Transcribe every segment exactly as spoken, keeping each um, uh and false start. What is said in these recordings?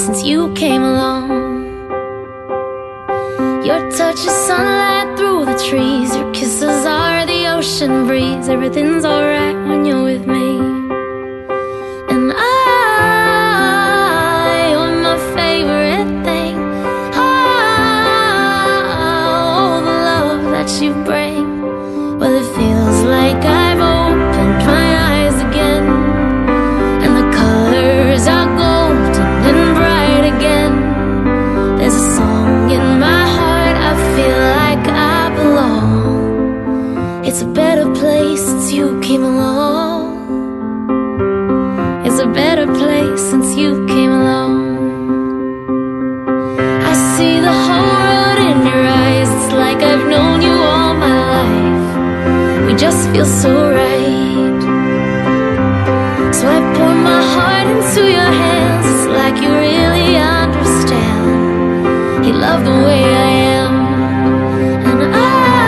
since you came along. Your touch is sunlight through the trees, your kisses are the ocean breeze. Everything's alright when you're with me. And I, you're my favorite thing. Oh, the love that you bring. Well, it feels like I've opened my eyes again, and the colors are golden and bright again. There's a song in my heart, I feel like I belong. It's a better place since you came along. It's a better place since you came along. I see the whole world in your eyes. It's like I've known you all my life. We just feel so right. So I pour my heart into your hands. It's like you really understand. You love the way I am. And I,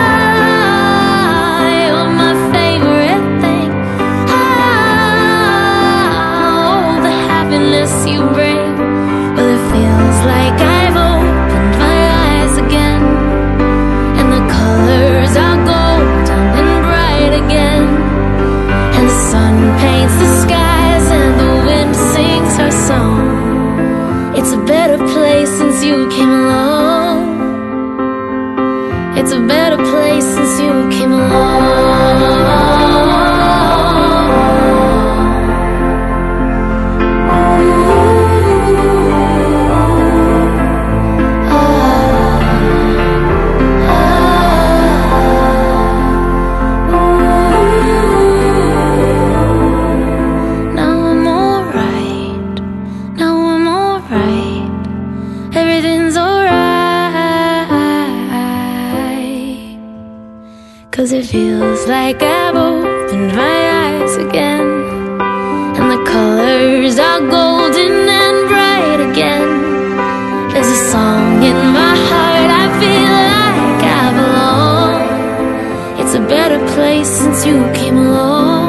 you're my favorite thing. Oh, the happiness you bring. Well, it feels like I've opened my eyes again, and the colors are golden and bright again. And the sun paints the skies and the wind sings her song. It's a better place since you came along. It's a better place since you came along. Now I'm alright. Now I'm alright. Everything's alright. 'Cause it feels like I've opened my eyes again, and the colors are golden and bright again. There's a song in my heart, I feel like I belong. It's a better place since you came along.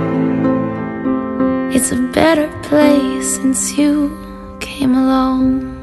It's a better place since you came along.